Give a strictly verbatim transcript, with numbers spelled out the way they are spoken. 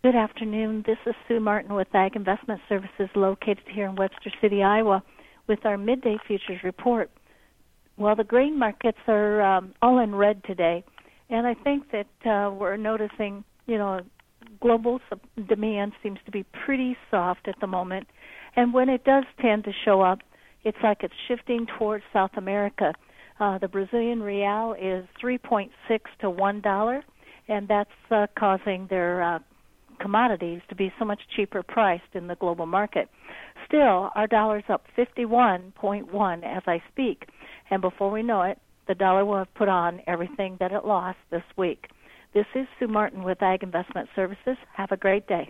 Good afternoon. This is Sue Martin with Ag Investment Services located here in Webster City, Iowa, with our midday futures report. Well, the grain markets are um, all in red today, and I think that uh, we're noticing, you know, global demand seems to be pretty soft at the moment, and when it does tend to show up, it's like it's shifting towards South America. Uh, the Brazilian real is three point six to one dollar, and that's uh, causing their uh, commodities to be so much cheaper priced in the global market. Still, our dollar's up fifty-one point one as I speak, and before we know it, the dollar will have put on everything that it lost this week. This is Sue Martin with Ag Investment Services. Have a great day.